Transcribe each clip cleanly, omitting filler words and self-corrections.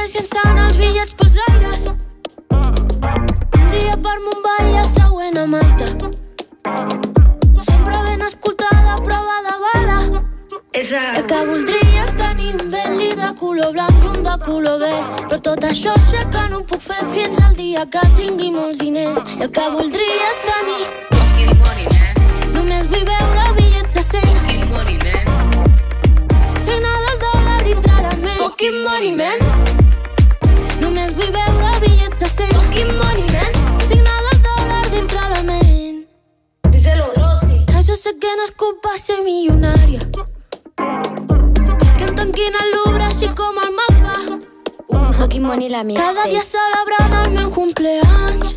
sense anar els bitllets pels aires. Un dia per Mumbai i el següent a Malta. Sempre ben escoltada, prova de bala. El que voldria és tenir un Bentley de color blanc i un de color verd, però tot això sé que no ho puc fer fins al dia que tingui molts diners. I el que voldria és tenir fucking money, man. Només vull veure bitllets de 100. Fucking money, man. Signar del dòlar dintre la ment. Fucking money, man. Només vull veure bitllets de 100. Fucking money, man. Signar del dòlar dintre la ment. Díselo, Rosy. Que jo sé que nascut per ser milionària, perquè em tanquin al Louvre així com el mapa. Fucking money la mixtape. Cada dia celebrant el meu cumpleaños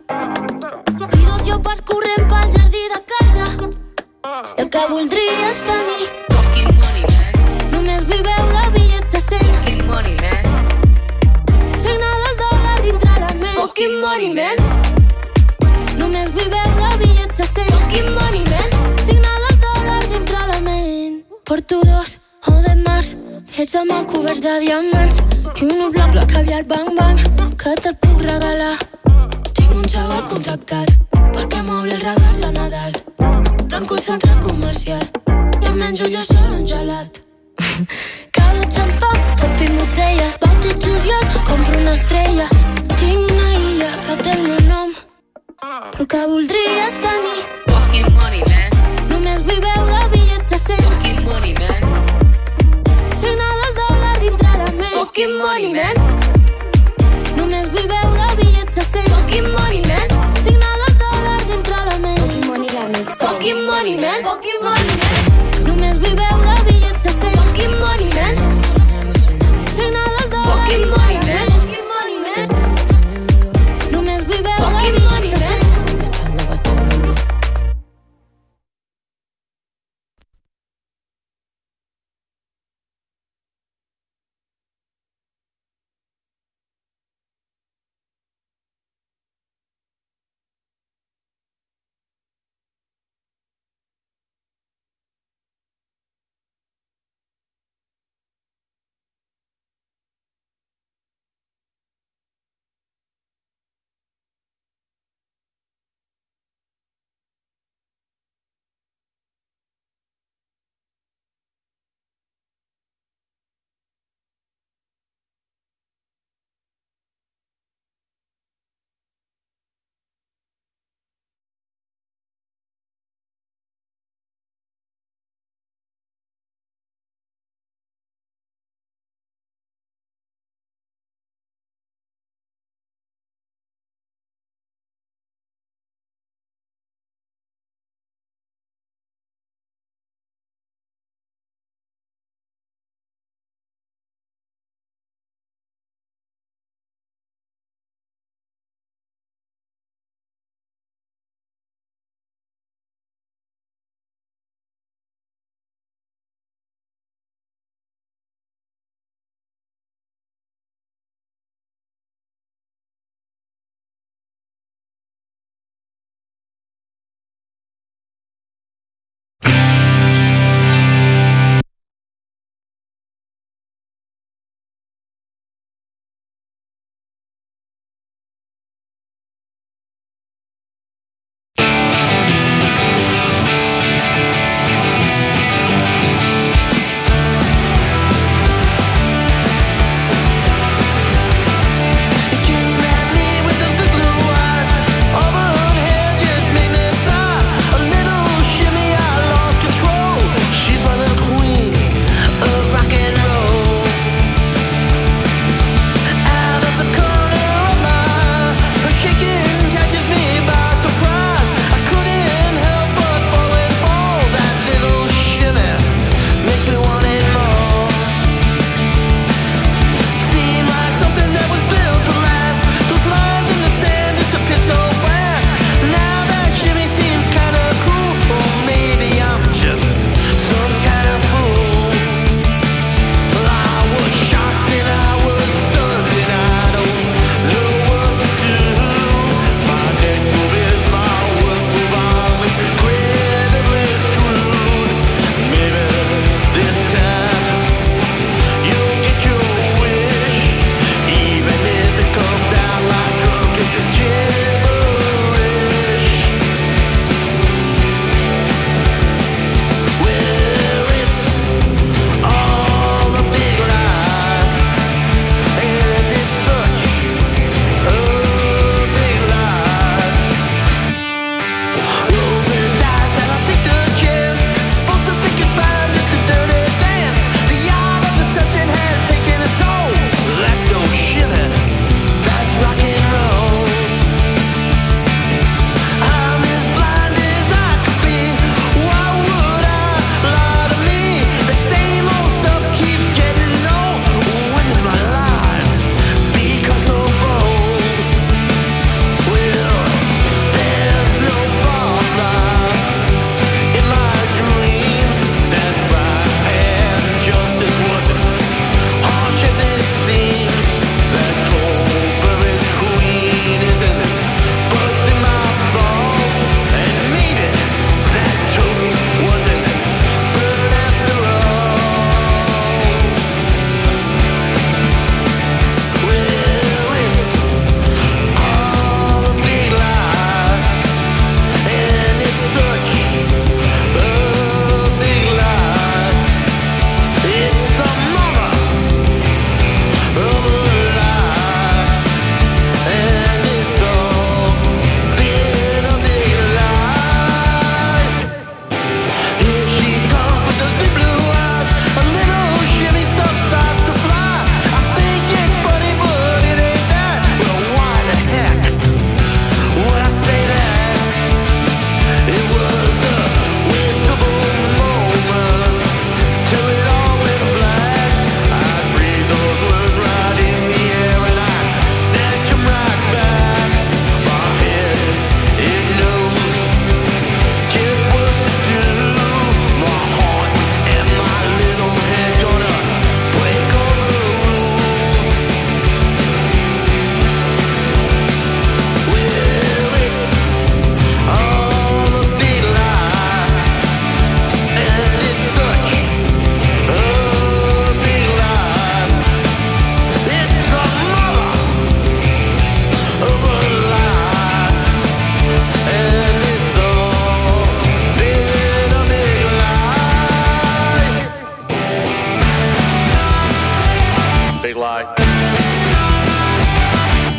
i 2 llopars corrent pel jardí de casa. El que voldria és tenir fucking money, man. Només vull veure bitllets de 100. Fucking money, man. Signar del dòlar dintre la ment. Fucking money, man. Només vull veure bitllets de 100. Fucking money, man. Signar del dòlar dintre la ment. Porto 2 o de març fets amb coberts de diamants i un bloc de caviar bang bang que te'l puc regalar. Tinc un xaval contractat perquè m'obri els regals de Nadal. Tanco el centre comercial i em menjo jo sol un gelat. Cada xampà, tot i botelles, pau tot juliol, compro una estrella. Tinc una illa que té el meu nom, però el que voldria és tenir fucking money, man. Només vull veure bitllets de 100. Fucking money, man. Signar del dòlar dintre la ment. Fucking money, man. Només vull veure bitllets de 100. Fucking money, man. Signar del dòlar dintre la ment. Fucking money la mixtape. Fucking money, man. Fucking money, man. Només vull veure bitllets de 100. Fucking money, man. Signar del dòlar. Fucking money, man. Fucking money, man. Només vull veure bitllets de 100.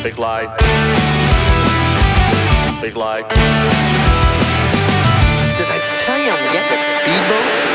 Big light. Big light. Did I tell you I'm getting a speedboat?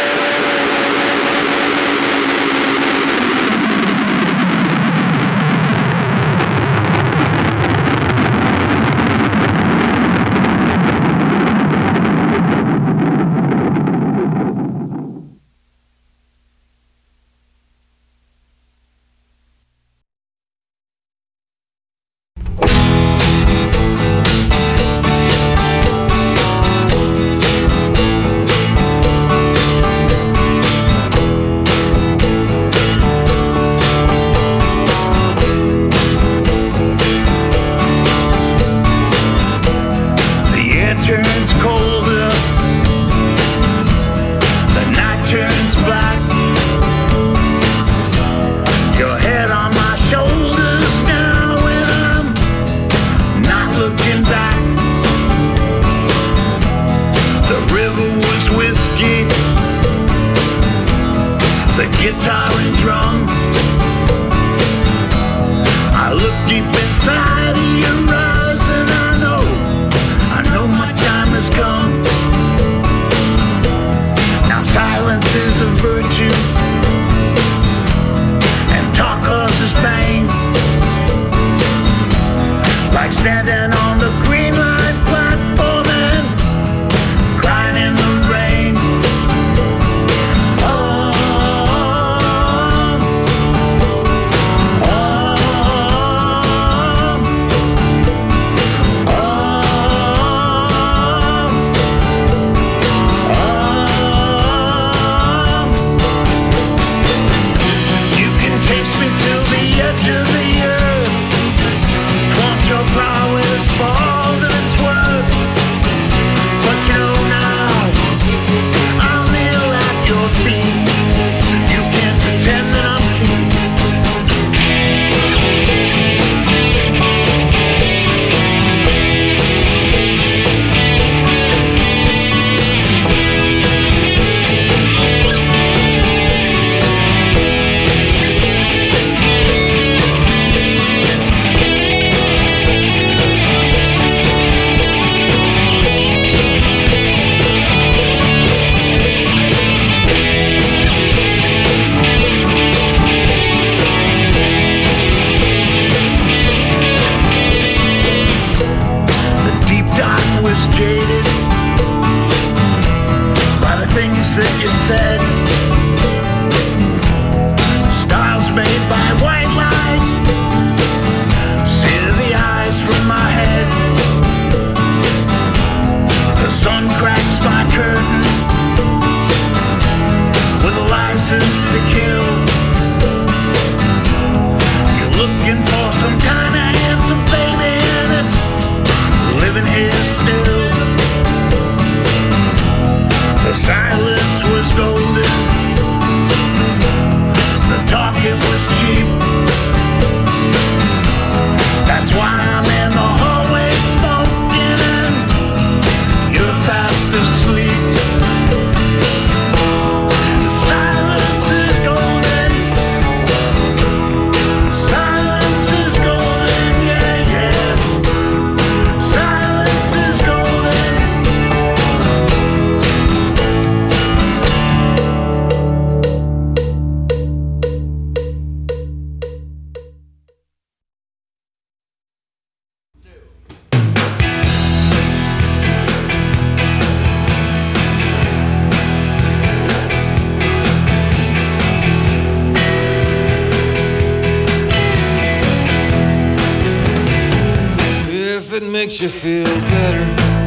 Makes you feel better,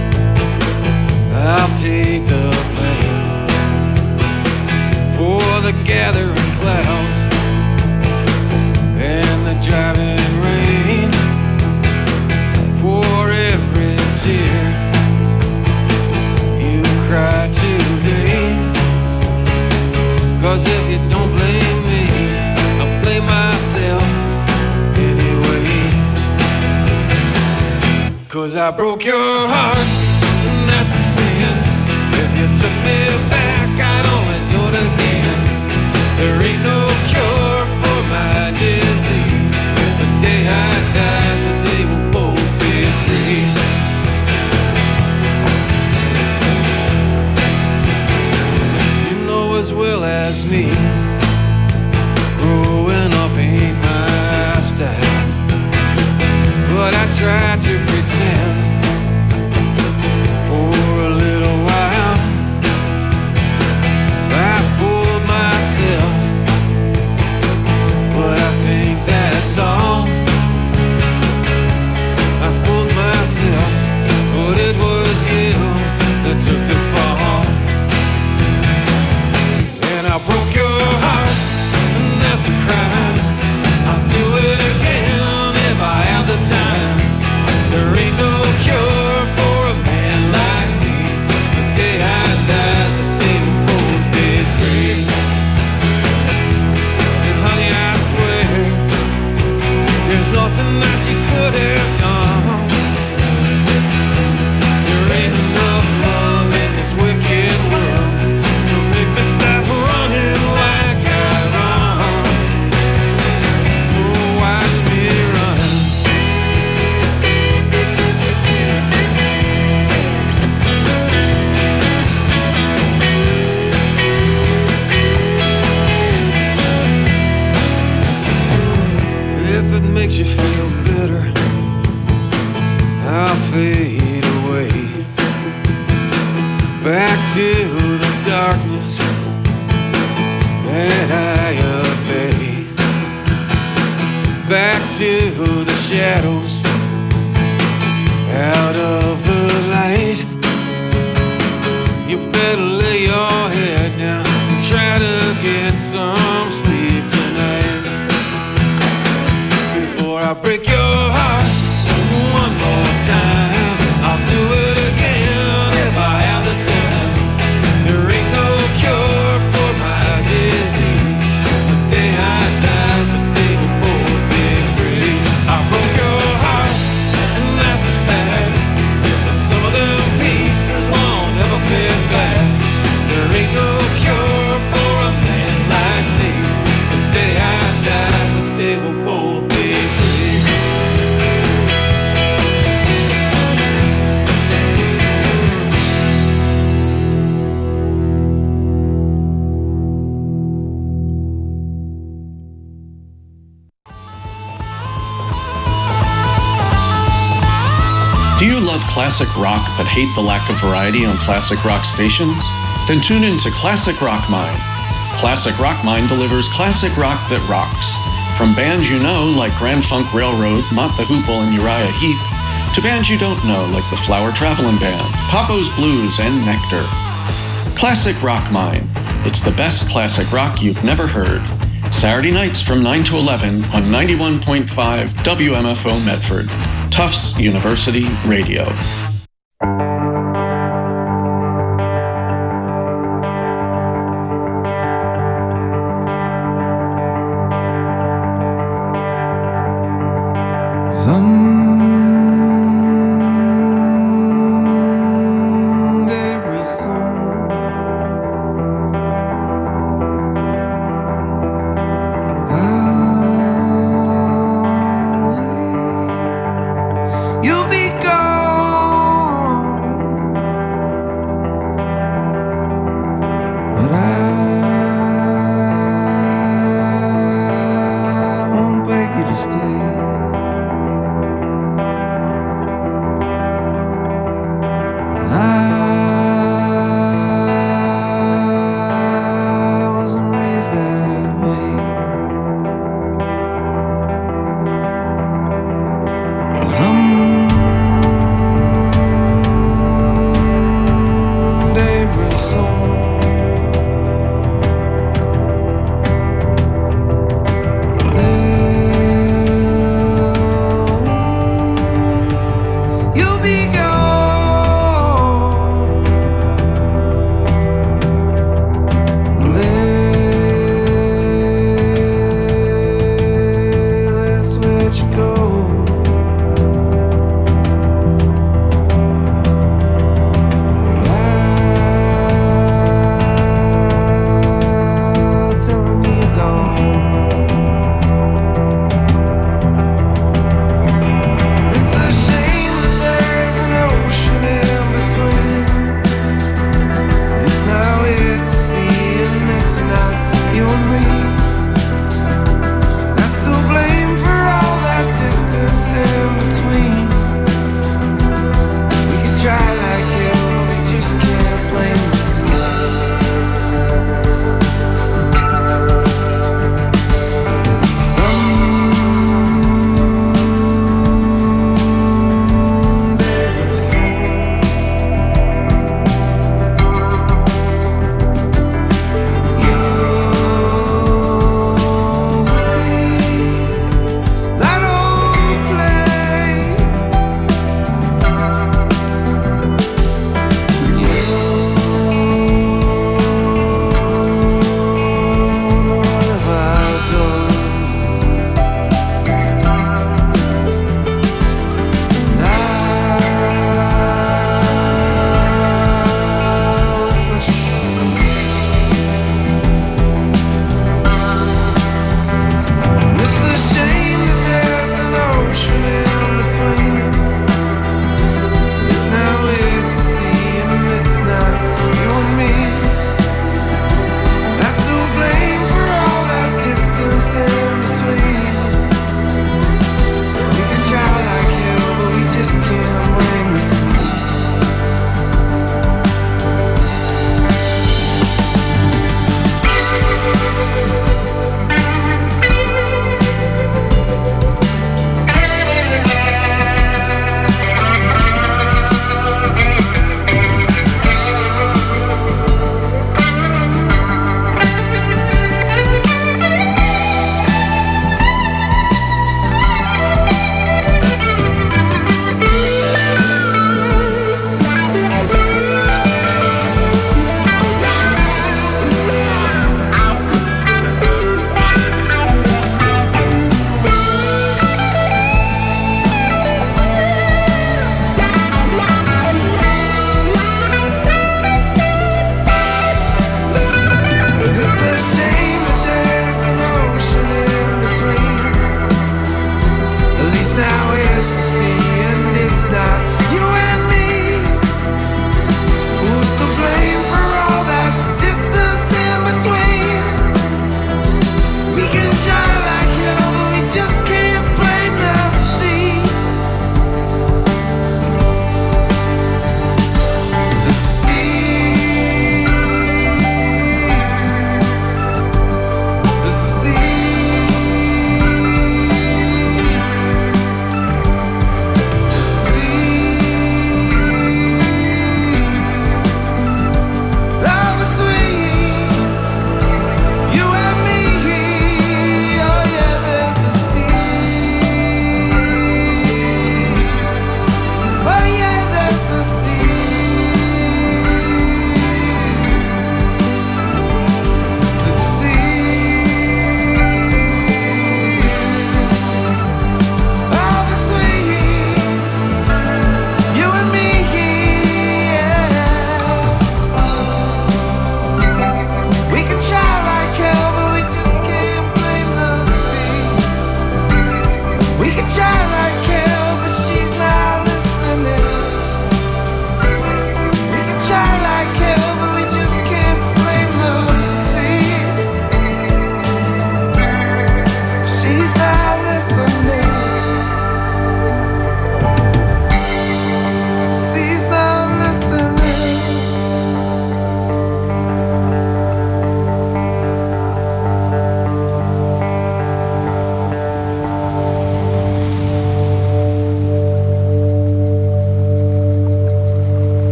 I'll take the blame for the gathering clouds and the driving rain, for every tear you cry today. 'Cause if you don't blame me, I'll blame myself anyway. 'Cause I broke your heart, and that's a sin. If you took me back, I'd only do it again. There ain't no cure for my disease. The day I die is the day but I tried to pretend for a little while. I fooled myself, but I think that's all. I fooled myself, but it was you that took the fall. And I broke your heart, and that's a crime. I'll do it again if I have the time. There ain't no cure for a man like me. The day I die is the day we both be free. And honey, I swear there's nothing that you could have done. There ain't enough love in this wicked world to make me stop running like I run. So watch me run. If it makes you feel bitter, I'll fade away back to the darkness that I obey, back to the shadows, out of the light. You better lay your head down and try to get some sleep tonight before I break your heart one more time. I'll do it again if I have the time. There ain't no cure for my disease. The day I die is the day we both be free. I broke your heart, and that's a fact. But some of them pieces won't ever fit back. There ain't no cure for a man like me. The day I die is the day we'll both be free. Do you love classic rock but hate the lack of variety on classic rock stations? Then tune in to Classic Rock Mine. Classic Rock Mine delivers classic rock that rocks. From bands you know like Grand Funk Railroad, Mott the Hoople, and Uriah Heep, to bands you don't know like the Flower Traveling Band, Papo's Blues, and Nectar. Classic Rock Mine. It's the best classic rock you've never heard. Saturday nights from 9 to 11 on 91.5 WMFO Medford. Tufts University Radio.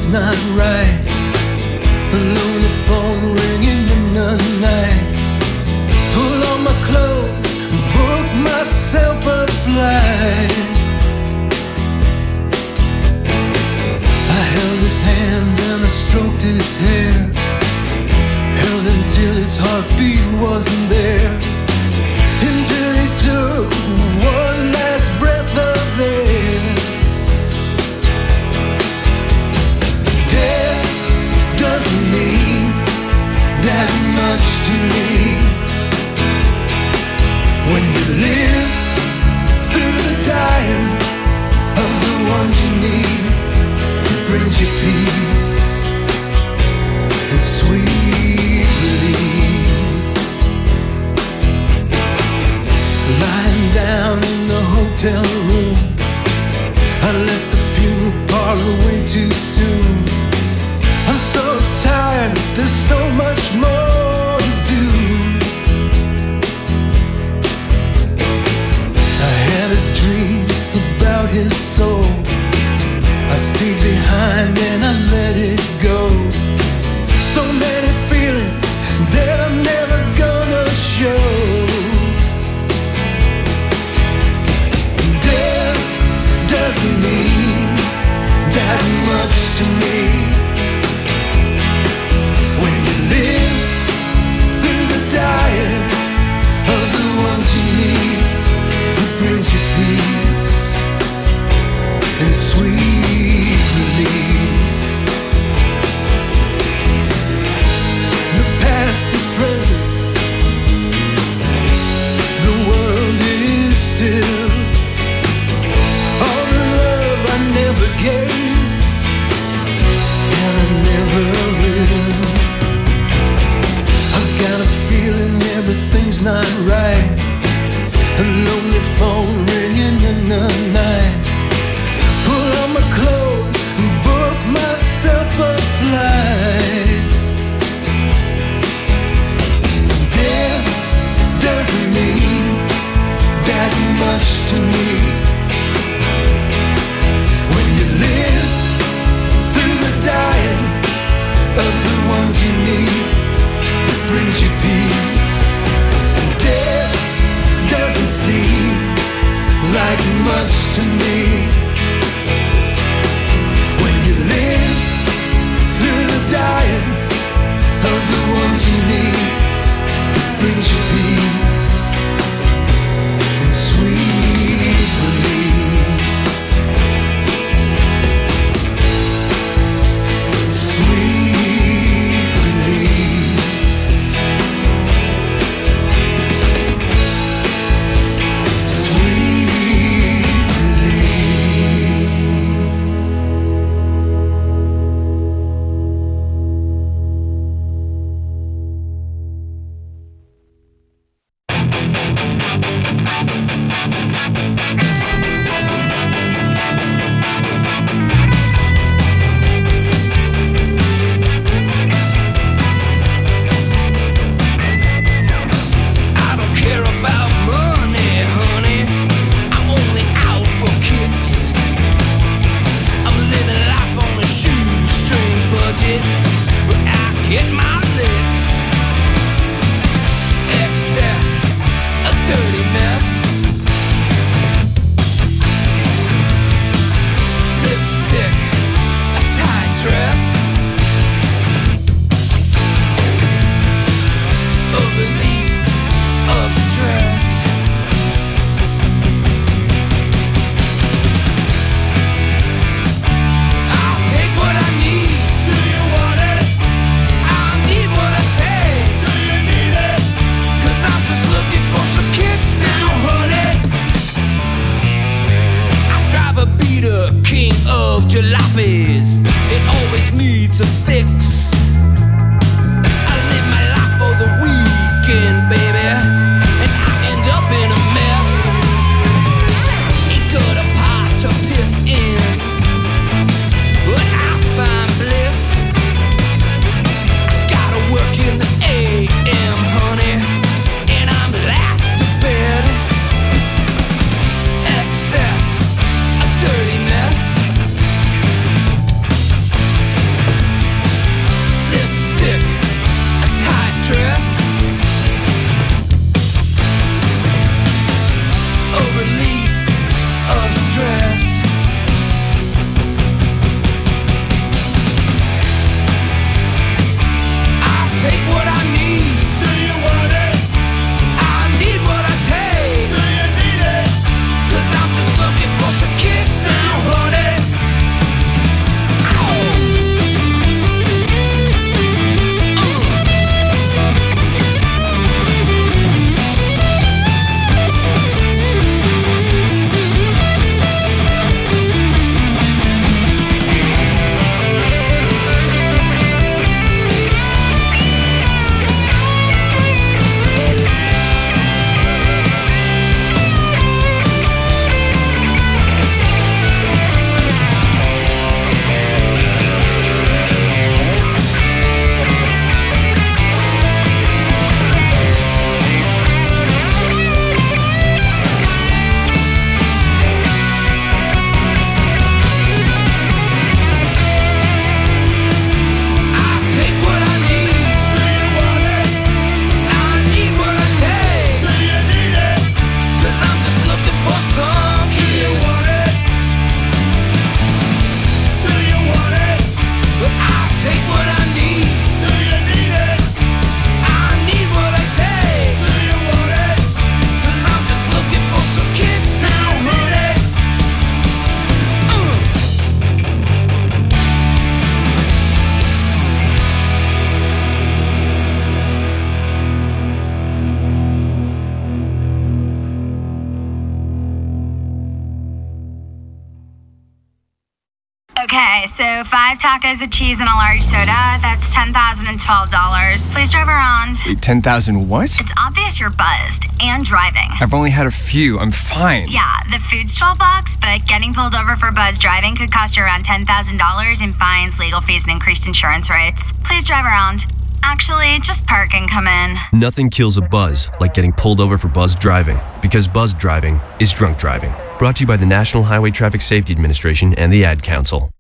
not right. A lonely phone ringing in the night. Pull on my clothes, book myself a flight. I held his hands and I stroked his hair, held him till his heartbeat wasn't there, until he took one last breath of air. Death doesn't mean that much to me. When you live through the dying of the ones you need, it brings you peace and sweet relief. Lying down in the hotel room, I left the funeral parlor way too soon. I'm so tired, there's so much more to do. I had a dream about his soul. I stayed behind and I let it go. So many feelings that I'm never gonna show. Death doesn't mean that much to me. When you live through the dying of the ones you need, it brings you peace and sweet relief. The past is present, the world is still. All the love I never gave, and I never will. I've got a feeling everything's not right. A lonely phone ringing in the night. Pull on my clothes and book myself a flight. Death doesn't mean that much to me. When you live through the dying of the ones you need, it brings you peace. Death doesn't seem like much to me. When you live through the dying of the ones you need, it brings you peace and sweet relief. Sweet relief. Sweet relief. I don't care about money, honey. I'm only out for kicks. I'm living life on a shoestring budget, but I get my licks. Excess, a dirty mess. Lipstick, a tight dress. A relief of stress. I'll take what I need. Do you want it? I'll need what I take. Do you need it? 'Cause I'm just looking for some kicks now, honey. I drive a beater, king of jalopies. It always needs a fix. I live my life for the weekend, baby, and I end up in a mess. Ain't got a pot to piss in, but I find bliss. Gotta work in the AM, honey, and I'm last to bed. Excess, a dirty mess. Okay, so 5 tacos of cheese and a large soda. That's $10,012. Please drive around. Wait, 10,000 what? It's obvious you're buzzed and driving. I've only had a few. I'm fine. Yeah, the food's $12, but getting pulled over for buzz driving could cost you around $10,000 in fines, legal fees, and increased insurance rates. Please drive around. Actually, just park and come in. Nothing kills a buzz like getting pulled over for buzz driving, because buzz driving is drunk driving. Brought to you by the National Highway Traffic Safety Administration and the Ad Council.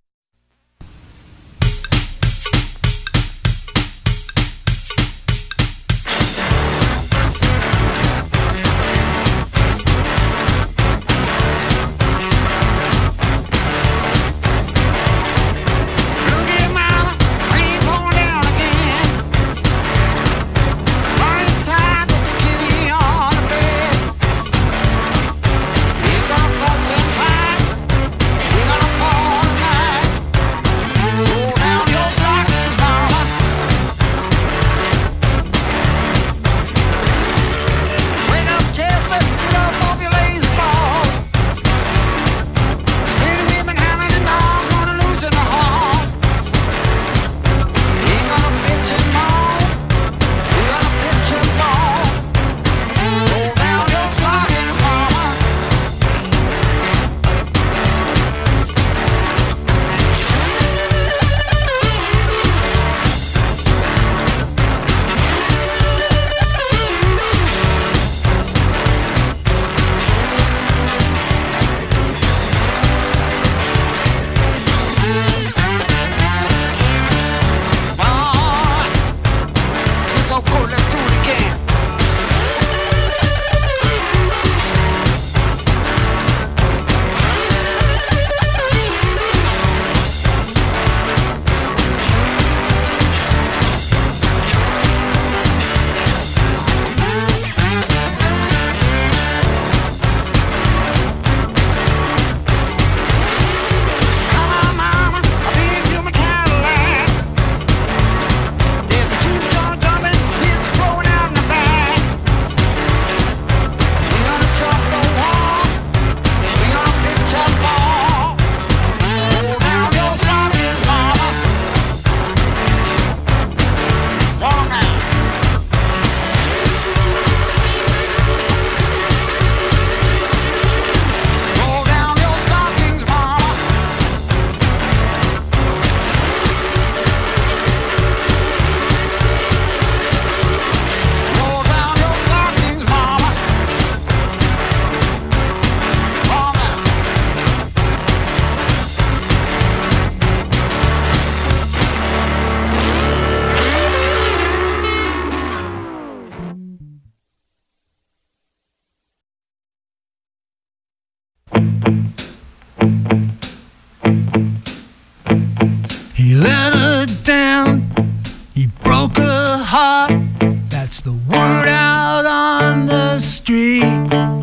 He let her down, he broke her heart. That's the word out on the street.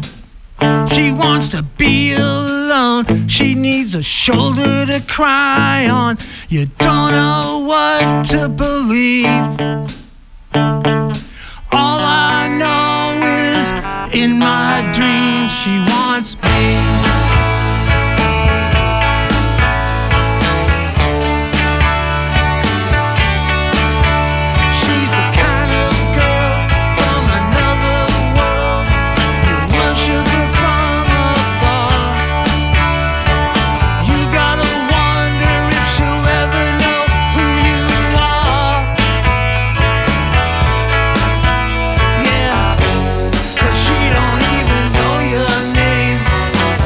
She wants to be alone, she needs a shoulder to cry on. You don't know what to believe. All I know is in my dreams she wants me. She don't even know your name.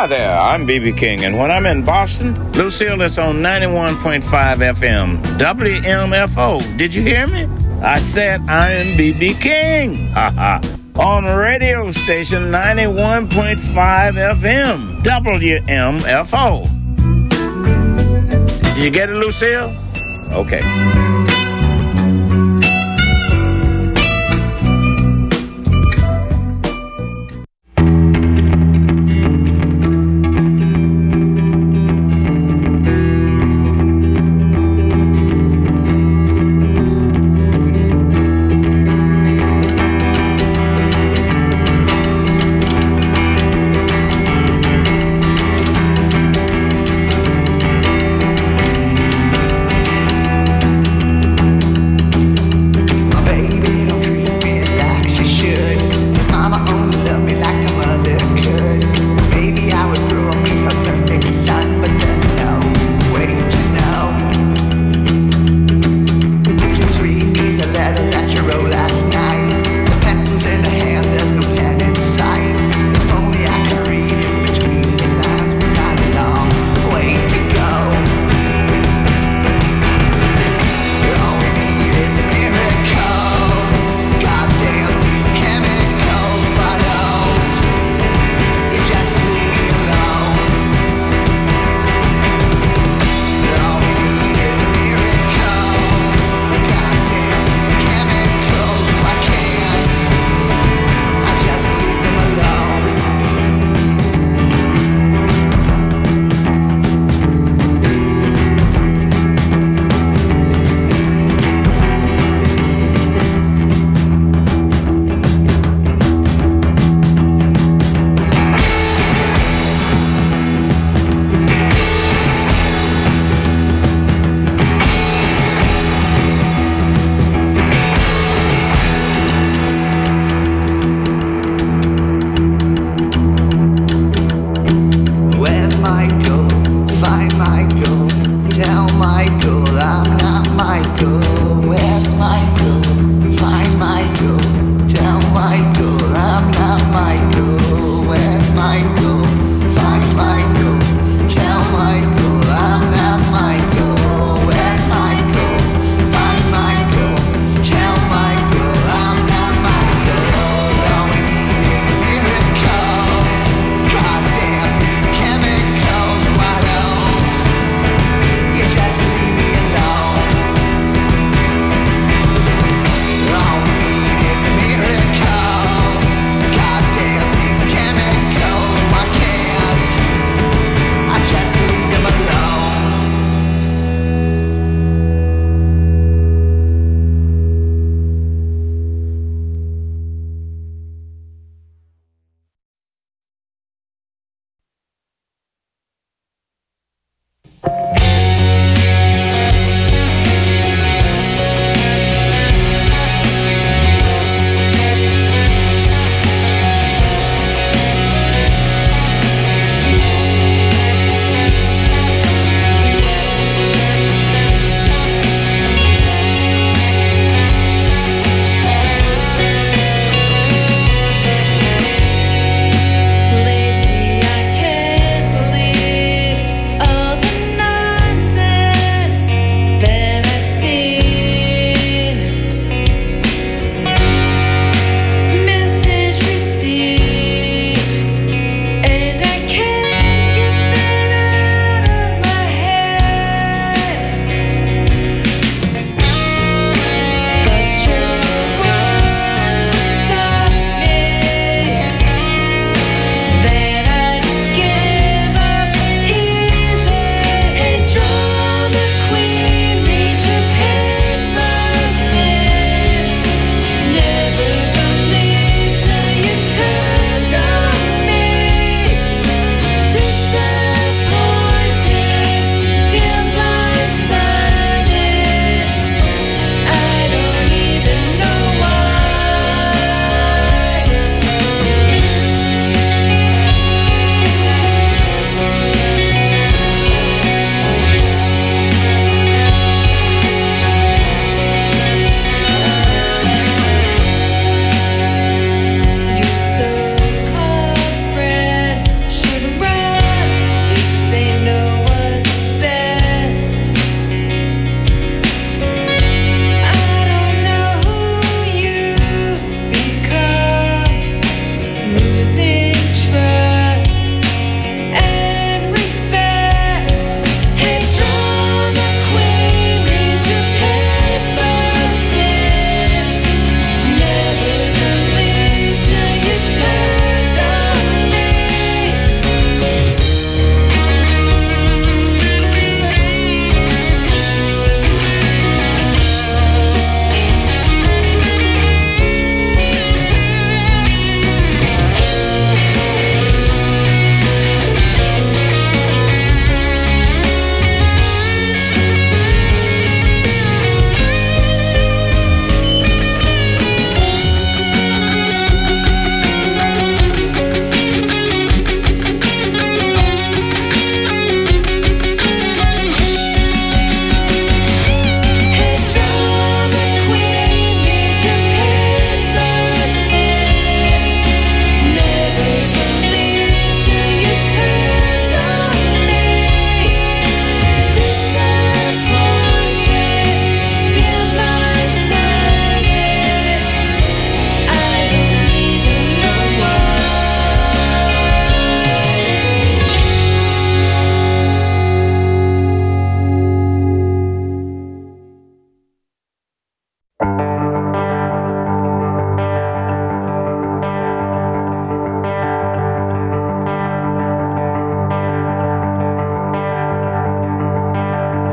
Hi there, I'm B.B. King, and when I'm in Boston, Lucille is on 91.5 FM, WMFO. Did you hear me? I said I am B.B. King. Ha on radio station 91.5 FM, WMFO. Did you get it, Lucille? Okay.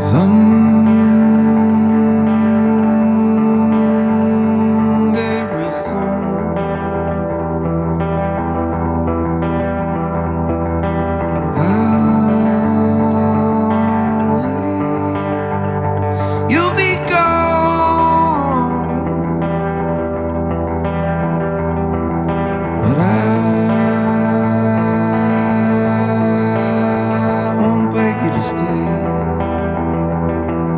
Someday real soon, you'll be gone, but I won't beg you to stay.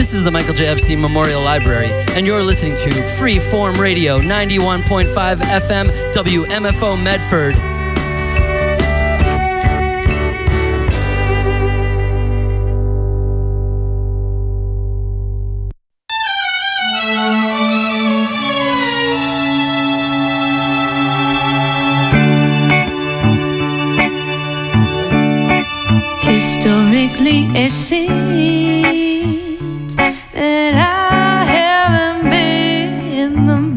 This is the Michael J. Epstein Memorial Library, and you're listening to Freeform Radio, 91.5 FM, WMFO Medford. Historically, it seems that I haven't been the